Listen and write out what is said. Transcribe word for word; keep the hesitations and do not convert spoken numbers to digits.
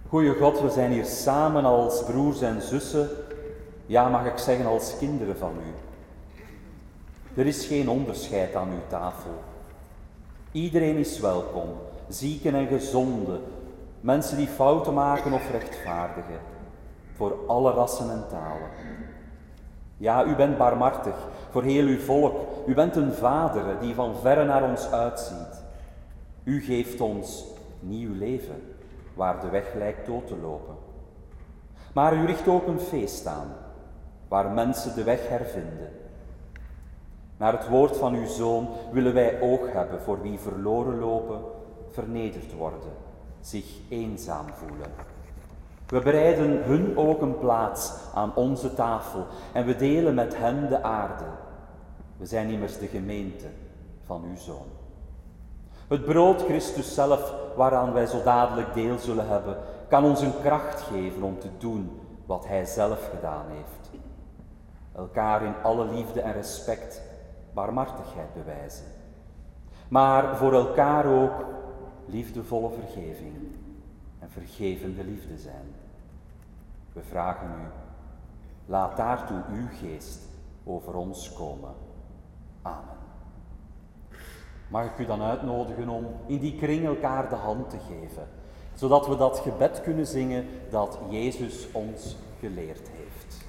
Goeie God, we zijn hier samen als broers en zussen, ja, mag ik zeggen als kinderen van u. Er is geen onderscheid aan uw tafel. Iedereen is welkom, zieken en gezonden, mensen die fouten maken of rechtvaardigen, voor alle rassen en talen. Ja, u bent barmhartig voor heel uw volk. U bent een vader die van verre naar ons uitziet. U geeft ons nieuw leven, waar de weg lijkt dood te lopen. Maar u richt ook een feest aan, waar mensen de weg hervinden. Naar het woord van uw Zoon willen wij oog hebben voor wie verloren lopen, vernederd worden, zich eenzaam voelen. We bereiden hun ook een plaats aan onze tafel en we delen met hen de aarde. We zijn immers de gemeente van uw Zoon. Het brood Christus zelf, waaraan wij zo dadelijk deel zullen hebben, kan ons een kracht geven om te doen wat hij zelf gedaan heeft. Elkaar in alle liefde en respect, barmhartigheid bewijzen. Maar voor elkaar ook liefdevolle vergeving en vergevende liefde zijn. We vragen u, laat daartoe uw geest over ons komen. Amen. Mag ik u dan uitnodigen om in die kring elkaar de hand te geven, zodat we dat gebed kunnen zingen dat Jezus ons geleerd heeft.